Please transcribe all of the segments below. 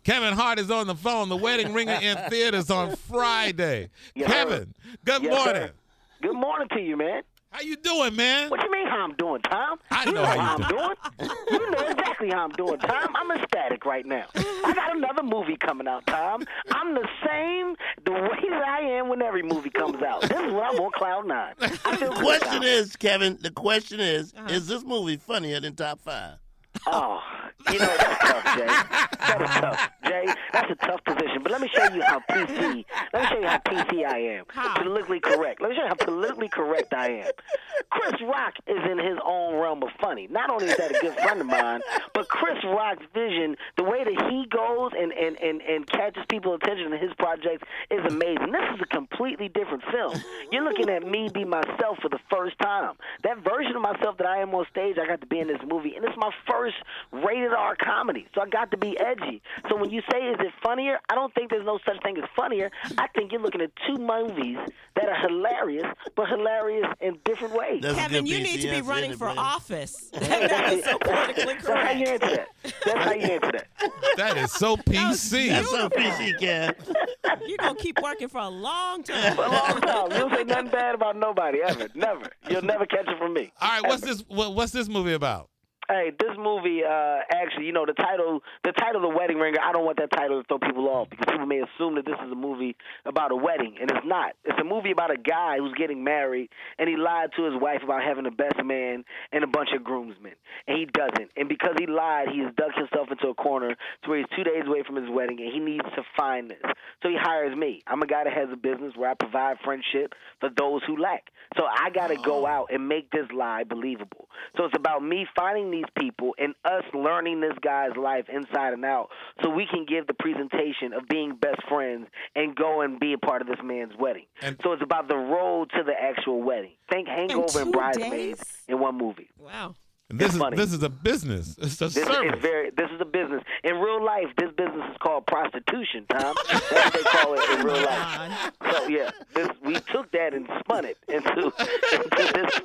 Kevin Hart is on the phone. The Wedding Ringer in theaters on Friday. Yes, Kevin, good Yes, morning. sir. Good morning to you, man. How you doing, man? What you mean how I'm doing, Tom? I You know how you I'm doing. You know exactly how I'm doing, Tom. I'm ecstatic right now. I got another movie coming out, Tom. I'm the same the way that I am when every movie comes out. This is when I'm on cloud nine. I feel The good, question Tom. is, Kevin, is this movie funnier than Top 5? Oh, you know, that's tough, Jay. That is tough, Jay. That's a tough position. But let me show you how PC. Let me show you how PC I am. Politically correct. Let me show you how politically correct I am. Chris Rock is in his own realm of funny. Not only is that a good friend of mine, but Chris Rock's vision, the way that he goes and catches people's attention in his projects is amazing. This is a completely different film. You're looking at me be myself for the first time. That version of myself that I am on stage, I got to be in this movie, and it's my first rated R comedy, so I got to be edgy. So when you say, is it funnier? I don't think there's no such thing as funnier. I think you're looking at two movies that are hilarious, but hilarious in different ways. That's a Kevin, good you PC need to be answer, running ain't it, for man? office. That is so politically That's how you correct. answer that. That's how you answer that. That is so PC. That's so PC, Kev. You're going to keep working for a long time. For a long time. You don't say nothing bad about nobody, ever. Never. You'll never catch it from me. All right, what's this movie about? Hey, this movie, actually, you know, the title, The Wedding Ringer, I don't want that title to throw people off because people may assume that this is a movie about a wedding, and it's not. It's a movie about a guy who's getting married, and he lied to his wife about having the best man and a bunch of groomsmen, and he doesn't. And because he lied, he has dug himself into a corner to where he's 2 days away from his wedding, and he needs to find this. So he hires me. I'm a guy that has a business where I provide friendship for those who lack. So I got to go out and make this lie believable. So it's about me finding these people and us learning this guy's life inside and out so we can give the presentation of being best friends and go and be a part of this man's wedding. And- so it's about the road to the actual wedding. Think Hangover and 2 Bridesmaids days? in one movie. Wow. This funny. is a business. It's a This service. this is a business. In real life, this business is called prostitution, Tom. That's what they call it in real life. So yeah, we took that and spun it into this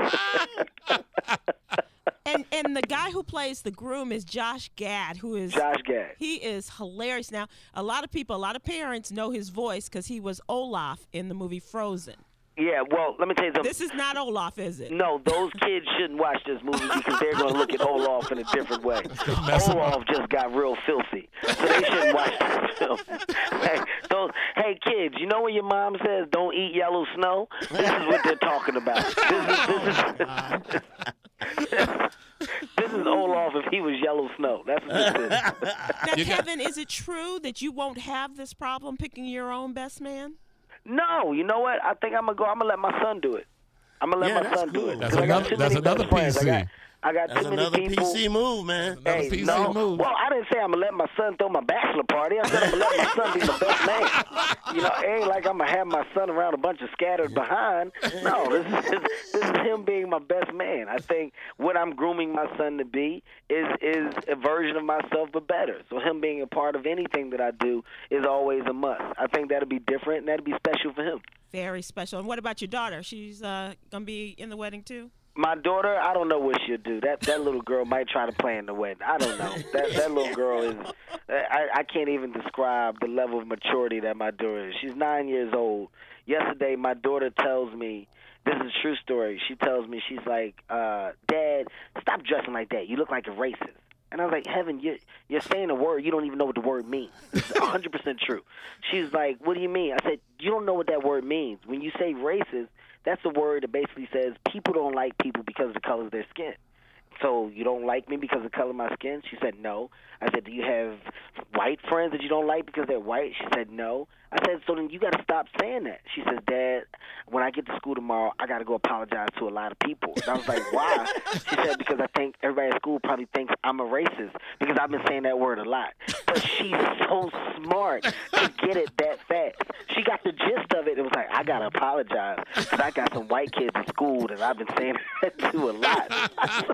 premise. And the guy who plays the groom is Josh Gad, who is Josh Gad. He is hilarious. Now, a lot of parents know his voice because he was Olaf in the movie Frozen. Yeah, well, let me tell you something. This is not Olaf, is it? No, those kids shouldn't watch this movie because they're going to look at Olaf in a different way. mess 'em Olaf just got real filthy, so they shouldn't watch this film. Hey, kids, you know when your mom says don't eat yellow snow? This is what they're talking about. This is Olaf if he was yellow snow. That's what this is. Now, Kevin, is it true that you won't have this problem picking your own best man? No, you know what? I think I'm gonna let my son do it. I'm gonna let my that's son do cool. it. That's 'Cause I got another- too that's many another best friends. PC. I got That's too many another people. PC move, man. Another PC no. move. Well, I didn't say I'm gonna let my son throw my bachelor party. I said I'm gonna let my son be the best man. You know, it ain't like I'm gonna have my son around a bunch of scattered behind. No, this is him being my best man. I think what I'm grooming my son to be is a version of myself, but better. So him being a part of anything that I do is always a must. I think that'll be different and that'll be special for him. Very special. And what about your daughter? She's going to be in the wedding too? My daughter, I don't know what she'll do. That little girl might try to plan the wedding. I don't know. That little girl is. I can't even describe the level of maturity that my daughter is. She's 9 years old. Yesterday, my daughter tells me, this is a true story. She tells me, she's like, Dad, stop dressing like that. You look like a racist. And I was like, Heaven, you're saying a word. You don't even know what the word means. It's 100% true. She's like, what do you mean? I said, you don't know what that word means. When you say racist, that's a word that basically says people don't like people because of the color of their skin. So you don't like me because of the color of my skin? She said, no. I said, do you have white friends that you don't like because they're white? She said, no. I said, so then you got to stop saying that. She says, Dad, when I get to school tomorrow, I got to go apologize to a lot of people. And I was like, why? She said, because I think everybody at school probably thinks I'm a racist because I've been saying that word a lot. But she's so smart to get it that fast. She got the gist of it. It was like, I got to apologize because I got some white kids at school that I've been saying that to a lot.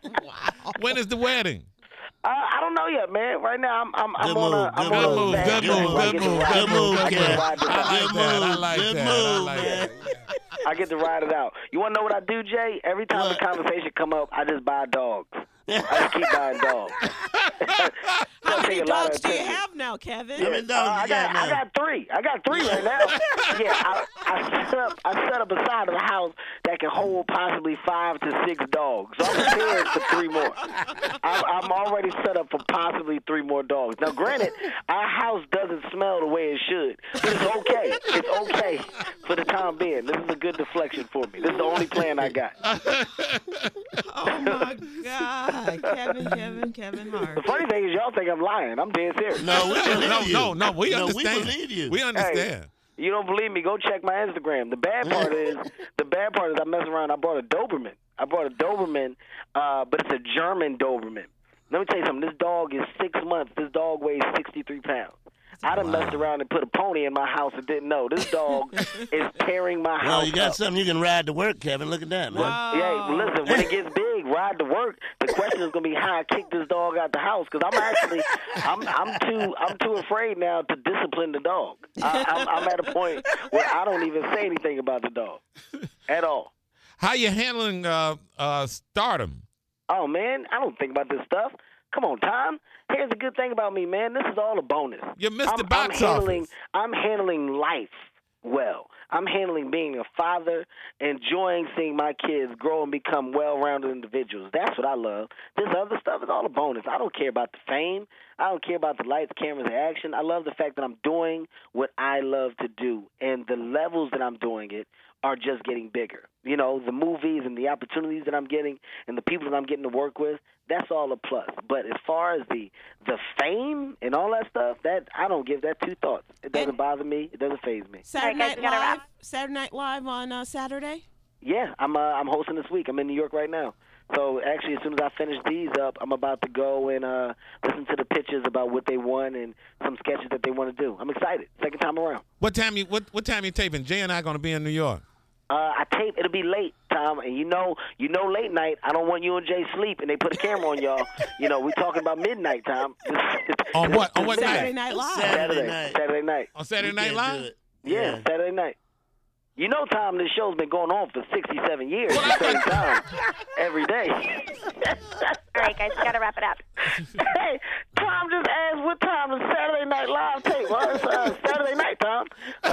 When is the wedding? I don't know yet, man. Right now, I'm Good on move, a I'm good on move, a fast good track move, where I good get to move, ride good it. move, I get to Kev. ride this out. I like that. I like Good that. move, I like man. that. I get to ride it out. You want to know what I do, Jay? Every time What? the conversation come up, I just buy dogs. I just keep buying dogs. How Take many a lot of dogs do you attention. have now? now, Kevin? How many dogs you got now? I got 3. I got 3 right now. Yeah, I set up a side of the house that can hold possibly 5 to 6 dogs. So I'm prepared for 3 more. I'm already set up for possibly 3 more dogs. Now, granted, our house doesn't smell the way it should, but it's okay. It's okay for the time being. This is a good deflection for me. This is the only plan I got. Oh my God, Kevin Hart. The funny thing is, y'all think I'm lying. I'm dead serious. No, we believe you. No, we No, understand. we believe you. We understand. You don't believe me? Go check my Instagram. The bad part is I mess around. I bought a Doberman. But it's a German Doberman. Let me tell you something. This dog is 6 months. This dog weighs 63 pounds. I done messed around and put a pony in my house and didn't know. This dog is tearing my house Well, you got up. something you can ride to work, Kevin. Look at that, man. Yeah, listen, when it gets big, ride to work. The question is going to be how I kick this dog out the house because I'm too afraid now to discipline the dog. I'm at a point where I don't even say anything about the dog at all. How you handling stardom? Oh, man, I don't think about this stuff. Come on, Tom. Here's the good thing about me, man. This is all a bonus. You missed the box office. I'm handling life well. I'm handling being a father, enjoying seeing my kids grow and become well-rounded individuals. That's what I love. This other stuff is all a bonus. I don't care about the fame. I don't care about the lights, cameras, and action. I love the fact that I'm doing what I love to do, and the levels that I'm doing it are just getting bigger. You know, the movies and the opportunities that I'm getting and the people that I'm getting to work with, that's all a plus. But as far as the fame and all that stuff, that I don't give that 2 thoughts. It doesn't bother me. It doesn't faze me. Saturday Night Live on Saturday? Yeah, I'm hosting this week. I'm in New York right now. So actually, as soon as I finish these up, I'm about to go and listen to the pitches about what they want and some sketches that they want to do. I'm excited. Second time around. What time you taping? Jay and I going to be in New York. I tape. It'll be late, Tom, and you know, late night. I don't want you and Jay sleep, and they put a camera on y'all. You know, we talking about midnight, Tom. On what? On what Saturday night? Night Live. Saturday night. On Saturday Night Live? Yeah, Saturday night. You know, Tom, this show's been going on for 67 years at the same time, every day. All right, guys, we got to wrap it up. Hey, Tom just asked what time the Saturday Night Live tape. Well, it's Saturday night, Tom.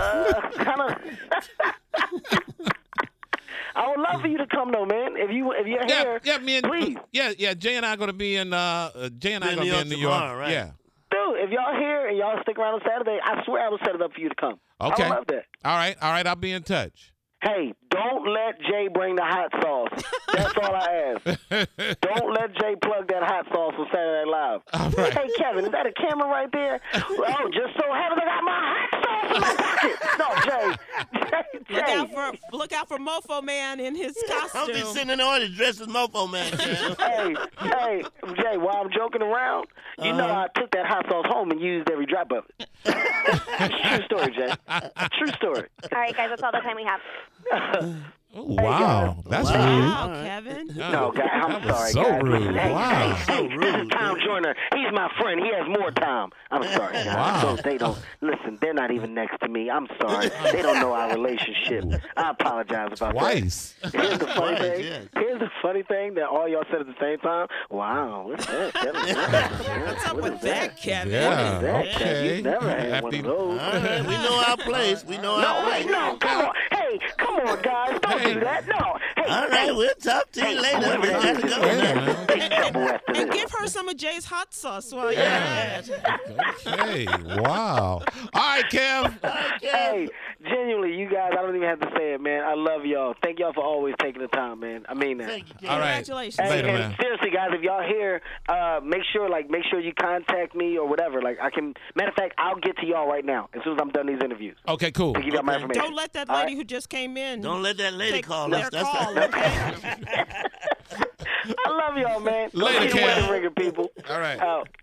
I would love for you to come, though, man. If you're here, please. Jay and I are going to be in. Jay and I are going to be in New York. Tomorrow, right? Yeah. Dude, if y'all here and y'all stick around on Saturday, I swear I will set it up for you to come. Okay. I would love that. All right. I'll be in touch. Hey, don't let Jay bring the hot sauce. That's all I ask. Don't let Jay plug that hot sauce for Saturday Night Live. All right. Hey, Kevin, is that a camera right there? Oh, just so happens I got my hot sauce in my pocket. No, Jay. Look out for Mofo Man in his I'll be costume. sitting in the audience dressed as Mofo Man. Hey, Jay, while I'm joking around, you know I took that hot sauce home and used every drop of it. True story, Jay. True story. All right, guys, that's all the time we have. Oh, wow. That's rude. Wow, Kevin. No, guys, I'm That was sorry, so guys. rude. Listen, hey, Wow. hey, this is Tom Joyner. He's my friend. He has more time. I'm sorry, guys. Wow. So they don't listen. They're not even next to me. I'm sorry. They don't know our relationship. I apologize about Twice. that. Here's the funny Twice, thing. yes. Here's the funny thing that all y'all said at the same time. Wow, what's that? Kevin? What's up What with is that, Kevin? Yeah. That, Kevin? Okay. You never had one of those. All right, we know our place. We know our No, place. wait, no, come on. Hey, come on, guys. Don't do that. No. Hey, All right, we'll talk to you later. We got to go now. Big trouble after And this. give her some of Jay's hot sauce while you're at it. Okay. Wow. All right, Kev. Hey, genuinely, you guys, I don't even have to say it, man. I love y'all. Thank y'all for always taking the time, man. I mean that. Thank you, Ken. All right. Congratulations. Hey, Later, and man. seriously, guys, if y'all here, make sure you contact me or whatever. Like I can. Matter of fact, I'll get to y'all right now as soon as I'm done these interviews. Okay, cool. To give y'all my Okay. information. Don't let that All lady right? who just came in Don't let that lady take call their us. That's call, right. okay? I love y'all, man. Later, Go see the Kev. Wedding Ringer, people. All right. Out.